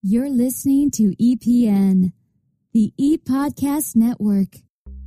You're listening to EPN, the ePodcast Network.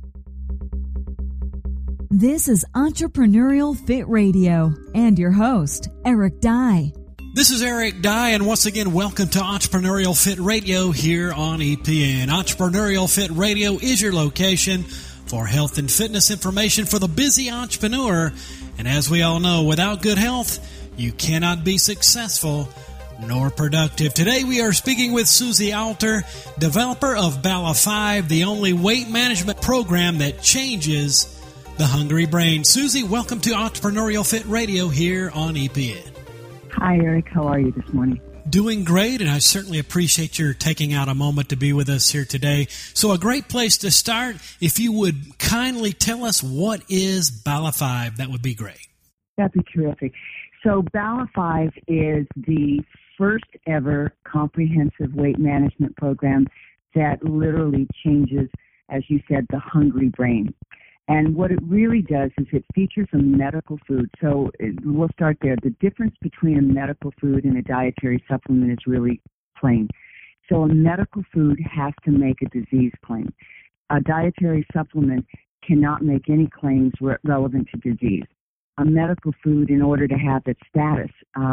This is Entrepreneurial Fit Radio and your host, Eric Dye. This is Eric Dye, and once again, welcome to Entrepreneurial Fit Radio here on EPN. Entrepreneurial Fit Radio is your location for health and fitness information for the busy entrepreneur. And as we all know, without good health, you cannot be successful nor productive. Today we are speaking with Susie Alter, developer of Bala5, the only weight management program that changes the hungry brain. Susie, welcome to Entrepreneurial Fit Radio here on EPN. Hi, Eric. How are you this morning? Doing great, and I certainly appreciate your taking out a moment to be with us here today. So a great place to start, if you would kindly tell us what is Bala5, that would be great. That'd be terrific. So Bala5 is the first ever comprehensive weight management program that literally changes, as you said, the hungry brain. And what it really does is it features a medical food. So we'll start there. The difference between a medical food and a dietary supplement is really plain. So a medical food has to make a disease claim. A dietary supplement cannot make any claims relevant to disease. A medical food, in order to have its status,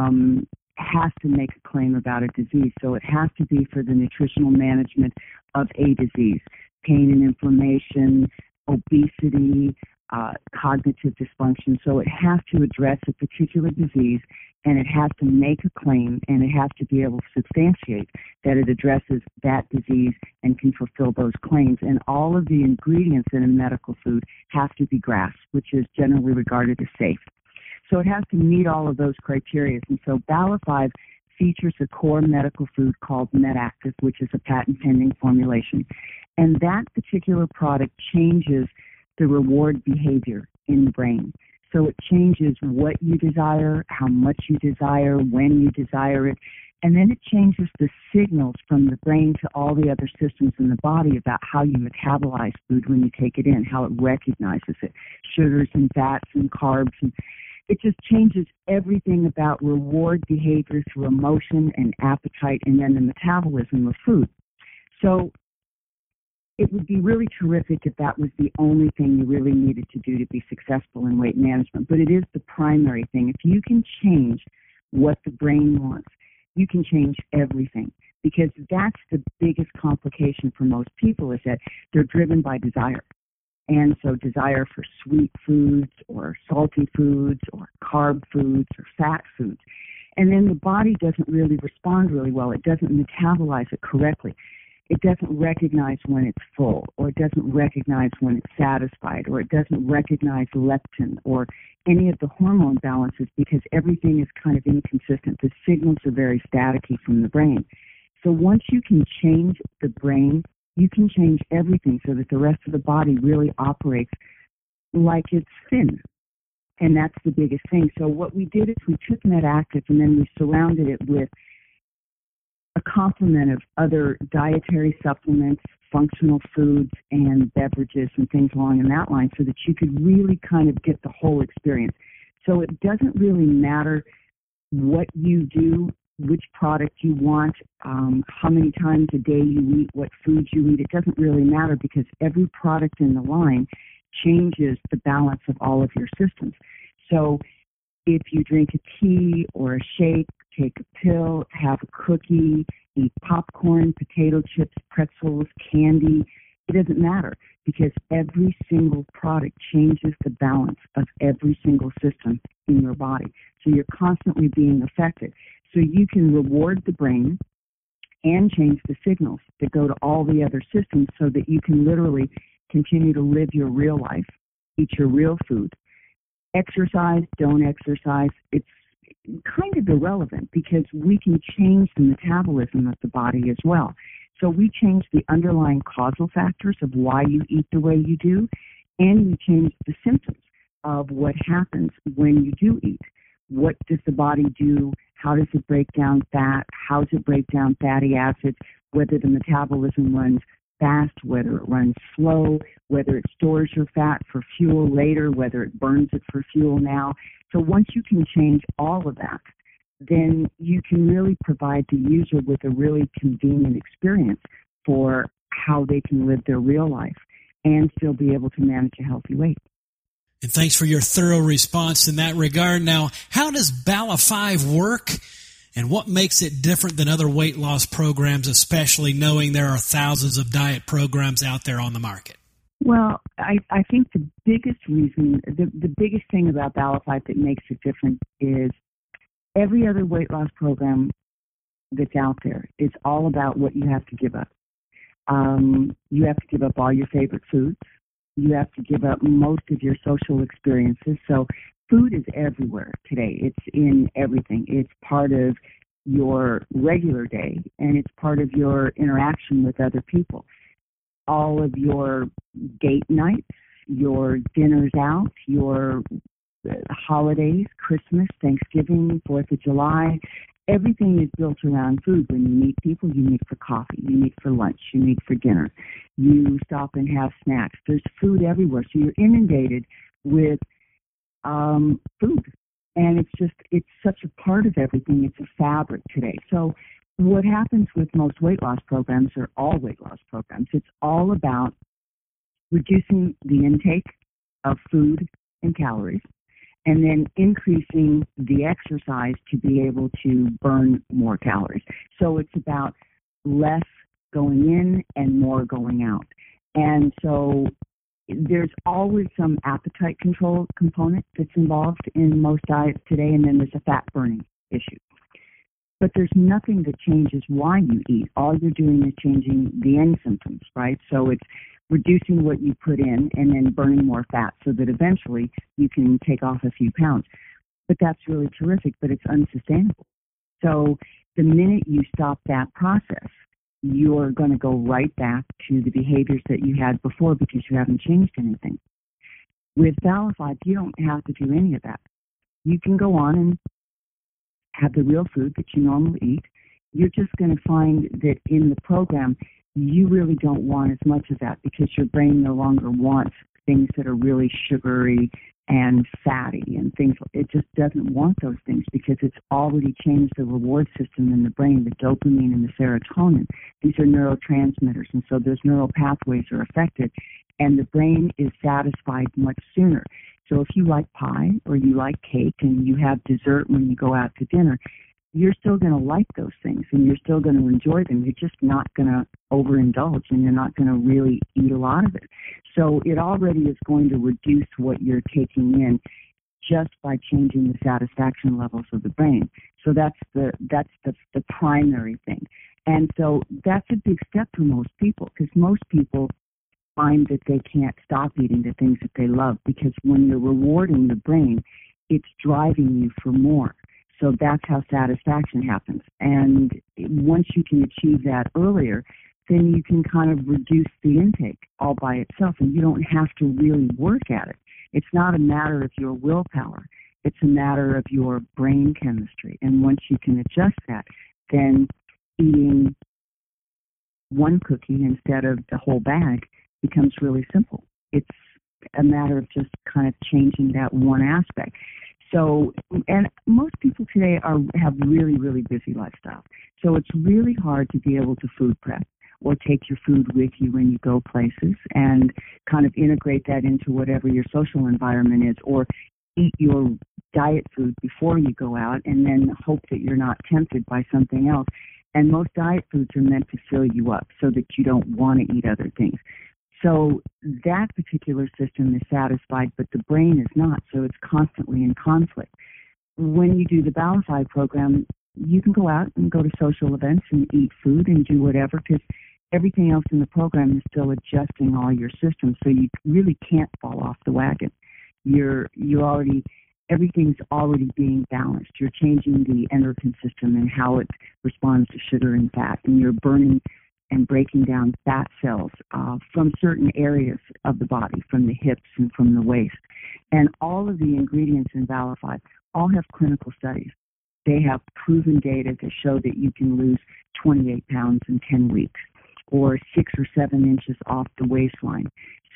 has to make a claim about a disease. So it has to be for the nutritional management of a disease, pain and inflammation, obesity, cognitive dysfunction. So it has to address a particular disease, and it has to make a claim, and it has to be able to substantiate that it addresses that disease and can fulfill those claims. And all of the ingredients in a medical food have to be GRAS, which is generally regarded as safe. So it has to meet all of those criteria. And so Bala5 features a core medical food called MedActive, which is a patent-pending formulation. And that particular product changes the reward behavior in the brain. So it changes what you desire, how much you desire, when you desire it, and then it changes the signals from the brain to all the other systems in the body about how you metabolize food when you take it in, how it recognizes it, sugars and fats and carbs. And it just changes everything about reward behavior through emotion and appetite and then the metabolism of food. So it would be really terrific if that was the only thing you really needed to do to be successful in weight management, but it is the primary thing. If you can change what the brain wants, you can change everything, because that's the biggest complication for most people, is that they're driven by desire. And so desire for sweet foods or salty foods or carb foods or fat foods. And then the body doesn't really respond really well. It doesn't metabolize it correctly. It doesn't recognize when it's full, or it doesn't recognize when it's satisfied, or it doesn't recognize leptin or any of the hormone balances, because everything is kind of inconsistent. The signals are very staticky from the brain. So once you can change the brain, you can change everything so that the rest of the body really operates like it's thin. And that's the biggest thing. So what we did is we took MedActive and then we surrounded it with a complement of other dietary supplements, functional foods, and beverages and things along in that line, so that you could really kind of get the whole experience. So it doesn't really matter what you do, which product you want, how many times a day you eat, what foods you eat. It doesn't really matter, because every product in the line changes the balance of all of your systems. So if you drink a tea or a shake, take a pill, have a cookie, eat popcorn, potato chips, pretzels, candy, it doesn't matter, because every single product changes the balance of every single system in your body. So you're constantly being affected. So you can reward the brain and change the signals that go to all the other systems, so that you can literally continue to live your real life, eat your real food. Exercise, don't exercise, it's kind of irrelevant, because we can change the metabolism of the body as well. So we change the underlying causal factors of why you eat the way you do, and we change the symptoms of what happens when you do eat. What does the body do? How does it break down fat? How does it break down fatty acids? Whether the metabolism runs fast, whether it runs slow, whether it stores your fat for fuel later, whether it burns it for fuel now. So once you can change all of that, then you can really provide the user with a really convenient experience for how they can live their real life and still be able to manage a healthy weight. And thanks for your thorough response in that regard. Now, how does Bala5 work, and what makes it different than other weight loss programs, especially knowing there are thousands of diet programs out there on the market? Well, I think the biggest reason, the biggest thing about Bala5 that makes it different is every other weight loss program that's out there is all about what you have to give up. You have to give up all your favorite foods. You have to give up most of your social experiences. So food is everywhere today. It's in everything. It's part of your regular day, and it's part of your interaction with other people. All of your date nights, your dinners out, your holidays, Christmas, Thanksgiving, 4th of July, everything is built around food. When you meet people, you meet for coffee, you meet for lunch, you meet for dinner, you stop and have snacks. There's food everywhere. So you're inundated with food. And it's such a part of everything. It's a fabric today. So what happens with most weight loss programs, or all weight loss programs, it's all about reducing the intake of food and calories, and then increasing the exercise to be able to burn more calories. So it's about less going in and more going out. And so there's always some appetite control component that's involved in most diets today, and then there's a fat burning issue. But there's nothing that changes why you eat. All you're doing is changing the end symptoms, right? So it's reducing what you put in and then burning more fat so that eventually you can take off a few pounds. But that's really terrific, but it's unsustainable. So the minute you stop that process, you're going to go right back to the behaviors that you had before because you haven't changed anything. With Bala5, you don't have to do any of that. You can go on and have the real food that you normally eat. You're just going to find that in the program, you really don't want as much of that because your brain no longer wants things that are really sugary and fatty and things. It just doesn't want those things because it's already changed the reward system in the brain, the dopamine and the serotonin. These are neurotransmitters, and so those neural pathways are affected, and the brain is satisfied much sooner. So if you like pie or you like cake and you have dessert when you go out to dinner, you're still going to like those things and you're still going to enjoy them. You're just not going to overindulge and you're not going to really eat a lot of it. So it already is going to reduce what you're taking in just by changing the satisfaction levels of the brain. So that's the primary thing. And so that's a big step for most people because most people find that they can't stop eating the things that they love because when you're rewarding the brain, it's driving you for more. So that's how satisfaction happens. And once you can achieve that earlier, then you can kind of reduce the intake all by itself, and you don't have to really work at it. It's not a matter of your willpower. It's a matter of your brain chemistry. And once you can adjust that, then eating one cookie instead of the whole bag becomes really simple. It's a matter of just kind of changing that one aspect. So, and most people today have really, really busy lifestyles. So it's really hard to be able to food prep or take your food with you when you go places and kind of integrate that into whatever your social environment is, or eat your diet food before you go out and then hope that you're not tempted by something else. And most diet foods are meant to fill you up so that you don't want to eat other things. So that particular system is satisfied, but the brain is not, so it's constantly in conflict. When you do the Bala5 program, you can go out and go to social events and eat food and do whatever, because everything else in the program is still adjusting all your systems, so you really can't fall off the wagon. Everything's already being balanced. You're changing the endocrine system and how it responds to sugar and fat, and you're burning and breaking down fat cells from certain areas of the body, from the hips and from the waist. And all of the ingredients in Bala5 all have clinical studies. They have proven data to show that you can lose 28 pounds in 10 weeks or 6 or 7 inches off the waistline.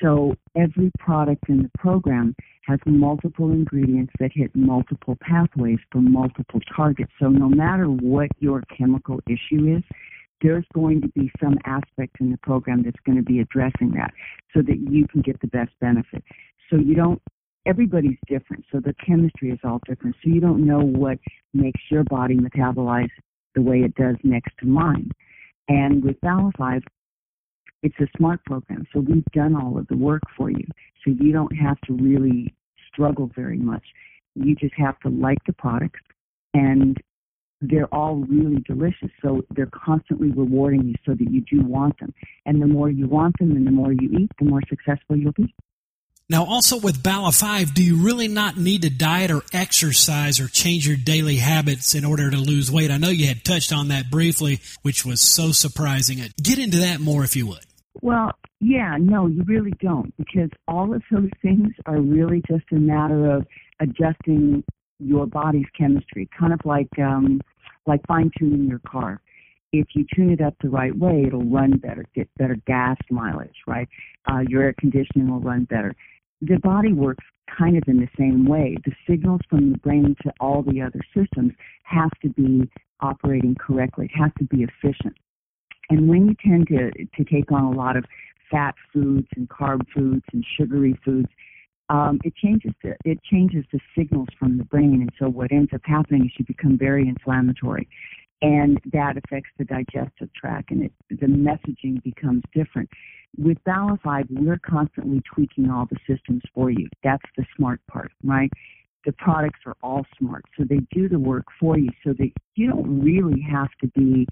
So every product in the program has multiple ingredients that hit multiple pathways for multiple targets. So no matter what your chemical issue is, there's going to be some aspect in the program that's going to be addressing that so that you can get the best benefit. So everybody's different, so the chemistry is all different. So you don't know what makes your body metabolize the way it does next to mine. And with Bala5, it's a smart program, so we've done all of the work for you. So you don't have to really struggle very much. You just have to like the products, and they're all really delicious, so they're constantly rewarding you so that you do want them. And the more you want them and the more you eat, the more successful you'll be. Now, also with Bala5, do you really not need to diet or exercise or change your daily habits in order to lose weight? I know you had touched on that briefly, which was so surprising. Get into that more if you would. Well, yeah, no, you really don't, because all of those things are really just a matter of adjusting your body's chemistry, kind of like fine-tuning your car. If you tune it up the right way, it'll run better, get better gas mileage, right? Your air conditioning will run better. The body works kind of in the same way. The signals from the brain to all the other systems have to be operating correctly. It has to be efficient. And when you tend to take on a lot of fat foods and carb foods and sugary foods, it changes the signals from the brain. And so what ends up happening is you become very inflammatory. And that affects the digestive tract, and the messaging becomes different. With Bala5, we're constantly tweaking all the systems for you. That's the smart part, right? The products are all smart, so they do the work for you, so that you don't really have to be,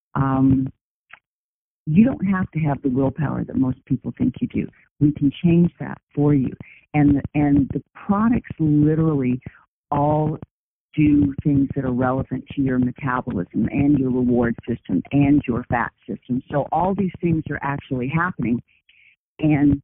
you don't have to have the willpower that most people think you do. We can change that for you. And the products literally all do things that are relevant to your metabolism and your reward system and your fat system. So all these things are actually happening. And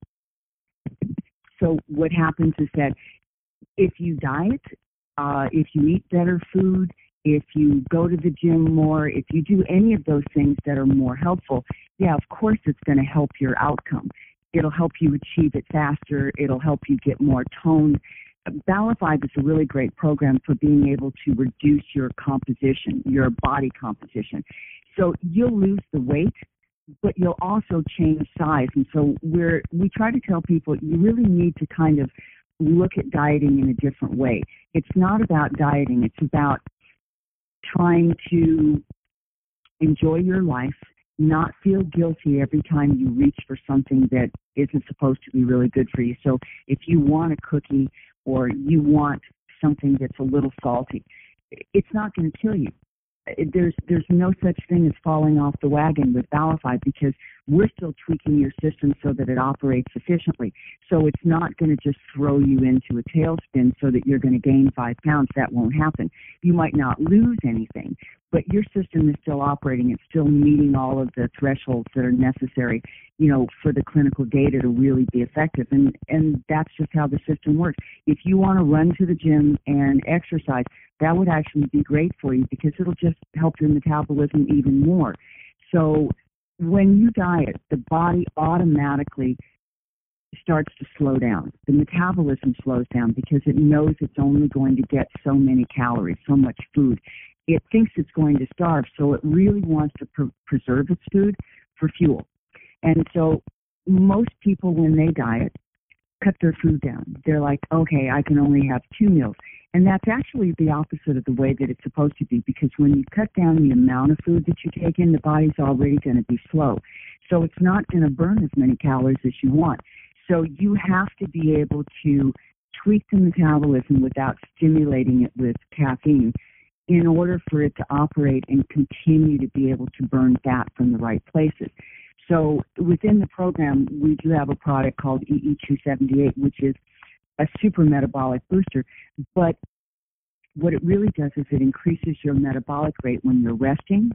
so what happens is that if you diet, if you eat better food, if you go to the gym more, if you do any of those things that are more helpful, yeah, of course it's going to help your outcome. It'll help you achieve it faster. It'll help you get more toned. Bala5 is a really great program for being able to reduce your composition, your body composition. So you'll lose the weight, but you'll also change size. And so we try to tell people you really need to kind of look at dieting in a different way. It's not about dieting. It's about trying to enjoy your life, not feel guilty every time you reach for something that isn't supposed to be really good for you. So if you want a cookie or you want something that's a little salty, it's not going to kill you. There's no such thing as falling off the wagon with Bala5, because we're still tweaking your system so that it operates efficiently. So it's not going to just throw you into a tailspin so that you're going to gain 5 pounds. That won't happen. You might not lose anything, but your system is still operating. It's still meeting all of the thresholds that are necessary, for the clinical data to really be effective. And that's just how the system works. If you want to run to the gym and exercise, that would actually be great for you, because it'll just help your metabolism even more. So when you diet, the body automatically starts to slow down. The metabolism slows down because it knows it's only going to get so many calories, so much food. It thinks it's going to starve, so it really wants to preserve its food for fuel. And so most people, when they diet, cut their food down. They're like, okay, I can only have 2 meals. And that's actually the opposite of the way that it's supposed to be, because when you cut down the amount of food that you take in, the body's already going to be slow. So it's not going to burn as many calories as you want. So you have to be able to tweak the metabolism without stimulating it with caffeine in order for it to operate and continue to be able to burn fat from the right places. So within the program, we do have a product called EE278, which is a super metabolic booster. But what it really does is it increases your metabolic rate when you're resting,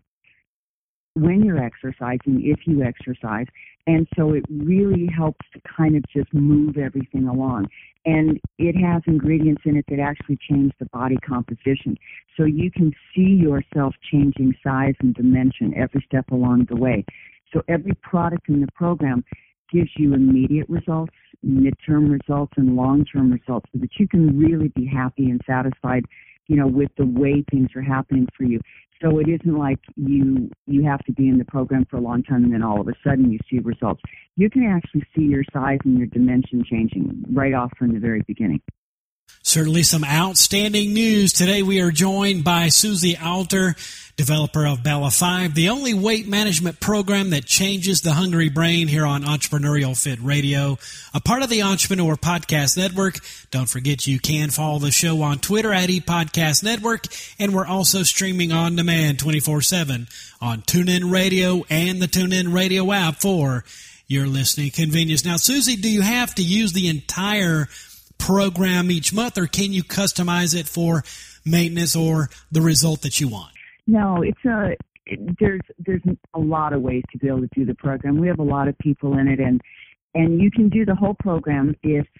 when you're exercising, if you exercise. And so it really helps to kind of just move everything along. And it has ingredients in it that actually change the body composition. So you can see yourself changing size and dimension every step along the way. So every product in the program gives you immediate results, midterm results, and long-term results so that you can really be happy and satisfied, with the way things are happening for you. So it isn't like you have to be in the program for a long time and then all of a sudden you see results. You can actually see your size and your dimension changing right off from the very beginning. Certainly some outstanding news. Today we are joined by Susie Alter, developer of Bella 5, the only weight management program that changes the hungry brain here on Entrepreneurial Fit Radio, a part of the Entrepreneur Podcast Network. Don't forget you can follow the show on Twitter at ePodcast Network, and we're also streaming on demand 24/7 on TuneIn Radio and the TuneIn Radio app for your listening convenience. Now, Susie, do you have to use the entire program each month, or can you customize it for maintenance or the result that you want? No, there's a lot of ways to be able to do the program. We have a lot of people in it, and you can do the whole program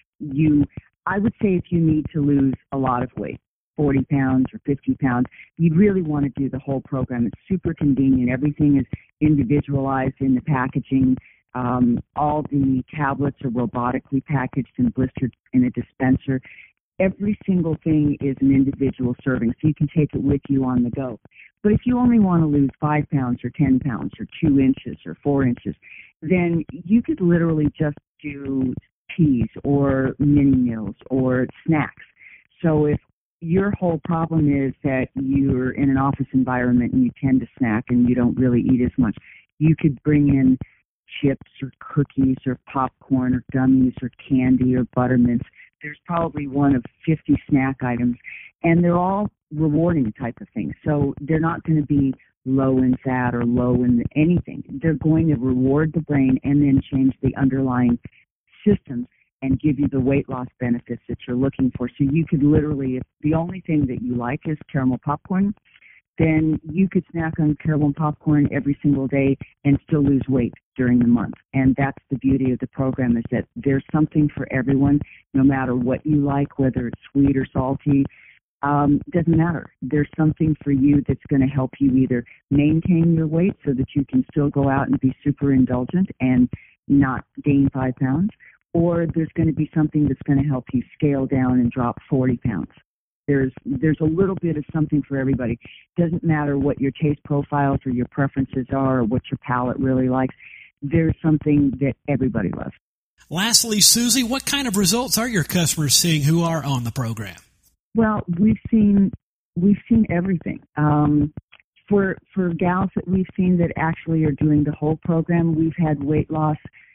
I would say if you need to lose a lot of weight, 40 pounds or 50 pounds, you'd really want to do the whole program. It's super convenient. Everything is individualized in the packaging. All the tablets are robotically packaged and blistered in a dispenser. Every single thing is an individual serving, so you can take it with you on the go. But if you only want to lose 5 pounds or 10 pounds or 2 inches or 4 inches, then you could literally just do teas or mini meals or snacks. So if your whole problem is that you're in an office environment and you tend to snack and you don't really eat as much, you could bring in chips or cookies or popcorn or gummies or candy or buttermints. There's probably one of 50 snack items, and they're all rewarding type of things. So they're not going to be low in fat or low in anything. They're going to reward the brain and then change the underlying systems and give you the weight loss benefits that you're looking for. So you could literally, if the only thing that you like is caramel popcorn, then you could snack on caramel popcorn every single day and still lose weight during the month. And that's the beauty of the program, is that there's something for everyone, no matter what you like, whether it's sweet or salty. Doesn't matter. There's something for you that's going to help you either maintain your weight so that you can still go out and be super indulgent and not gain 5 pounds, or there's going to be something that's going to help you scale down and drop 40 pounds. There's a little bit of something for everybody. Doesn't matter what your taste profiles or your preferences are or what your palate really likes. There's something that everybody loves. Lastly, Susie, what kind of results are your customers seeing who are on the program? Well, we've seen everything. For gals that we've seen that actually are doing the whole program, we've had weight loss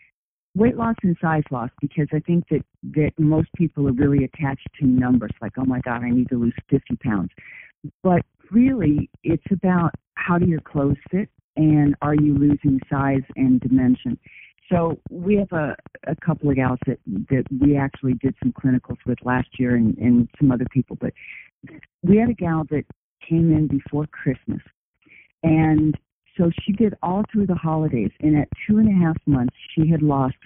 and size loss, because I think that most people are really attached to numbers, like, oh my God, I need to lose 50 pounds. But really, it's about how do your clothes fit and are you losing size and dimension. So we have a couple of gals that we actually did some clinicals with last year and some other people. But we had a gal that came in before Christmas, and so she did all through the holidays, and at 2.5 months, she had lost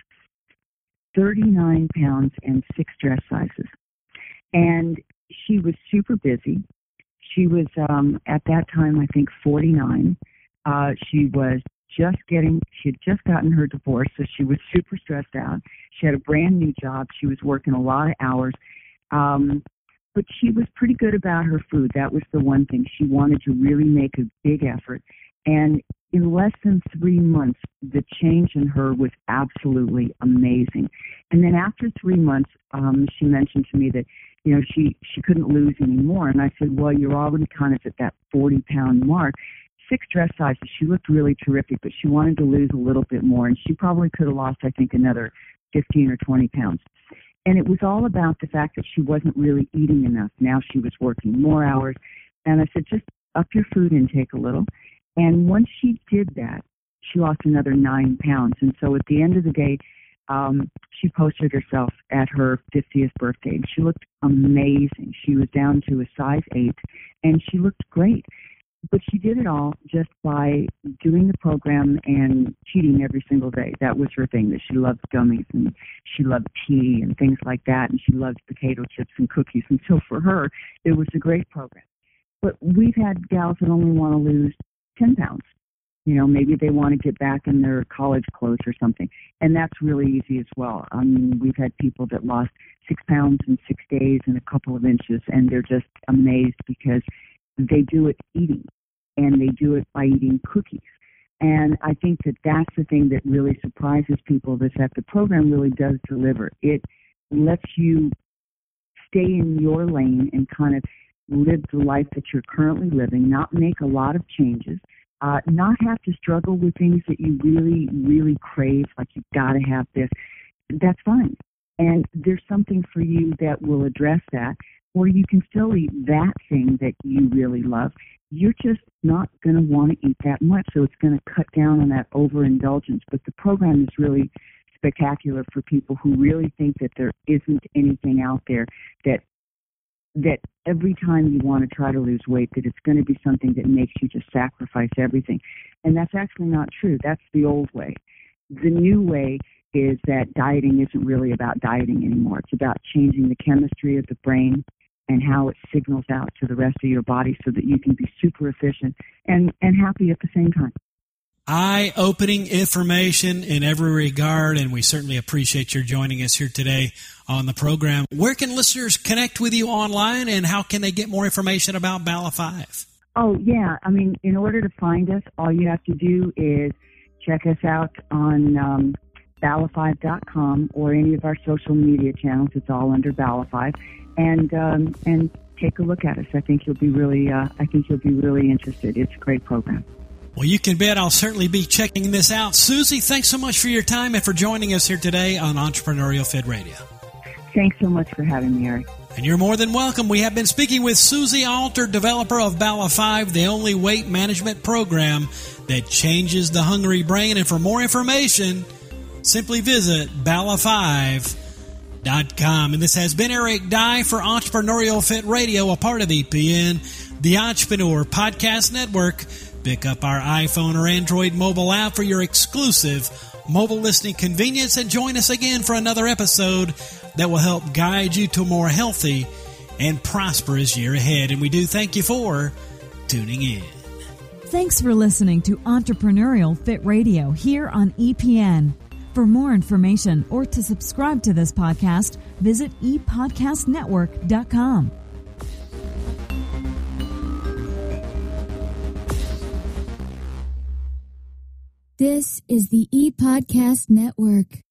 39 pounds and 6 dress sizes. And she was super busy. She was, at that time, I think 49. She had just gotten her divorce, so she was super stressed out. She had a brand new job. She was working a lot of hours. But she was pretty good about her food. That was the one thing. She wanted to really make a big effort. And in less than 3 months, the change in her was absolutely amazing. And then after 3 months, she mentioned to me that, she couldn't lose any more. And I said, well, you're already kind of at that 40-pound mark. 6 dress sizes. She looked really terrific, but she wanted to lose a little bit more. And she probably could have lost, I think, another 15 or 20 pounds. And it was all about the fact that she wasn't really eating enough. Now she was working more hours. And I said, just up your food intake a little. And once she did that, she lost another 9 pounds. And so at the end of the day, she posted herself at her 50th birthday. And she looked amazing. She was down to a size 8, and she looked great. But she did it all just by doing the program and cheating every single day. That was her thing, that she loved gummies and she loved tea and things like that, and she loved potato chips and cookies. And so for her, it was a great program. But we've had gals that only want to lose 10 pounds. maybe they want to get back in their college clothes or something. And that's really easy as well. I mean, we've had people that lost 6 pounds in 6 days and a couple of inches, and they're just amazed because they do it eating, and they do it by eating cookies. And I think that that's the thing that really surprises people, is that the program really does deliver. It lets you stay in your lane and kind of live the life that you're currently living, not make a lot of changes, not have to struggle with things that you really, really crave, like you've got to have this. That's fine. And there's something for you that will address that, or you can still eat that thing that you really love. You're just not going to want to eat that much, so it's going to cut down on that overindulgence. But the program is really spectacular for people who really think that there isn't anything out there, that every time you want to try to lose weight, that it's going to be something that makes you just sacrifice everything. And that's actually not true. That's the old way. The new way is that dieting isn't really about dieting anymore. It's about changing the chemistry of the brain and how it signals out to the rest of your body so that you can be super efficient and happy at the same time. Eye-opening information in every regard, and we certainly appreciate your joining us here today on the program. Where can listeners connect with you online, and how can they get more information about Bala5? Oh, yeah. I mean, in order to find us, all you have to do is check us out on Bala5.com or any of our social media channels. It's all under Bala5, and take a look at us. I think you'll be really interested. It's a great program. Well, you can bet I'll certainly be checking this out. Susie, thanks so much for your time and for joining us here today on Entrepreneurial Fit Radio. Thanks so much for having me, Eric. And you're more than welcome. We have been speaking with Susie Alter, developer of Bala5, the only weight management program that changes the hungry brain. And for more information, simply visit Bala5.com. And this has been Eric Dye for Entrepreneurial Fit Radio, a part of EPN, the Entrepreneur Podcast Network. Pick up our iPhone or Android mobile app for your exclusive mobile listening convenience, and join us again for another episode that will help guide you to a more healthy and prosperous year ahead. And we do thank you for tuning in. Thanks for listening to Entrepreneurial Fit Radio here on EPN. For more information or to subscribe to this podcast, visit epodcastnetwork.com. This is the ePodcast Network.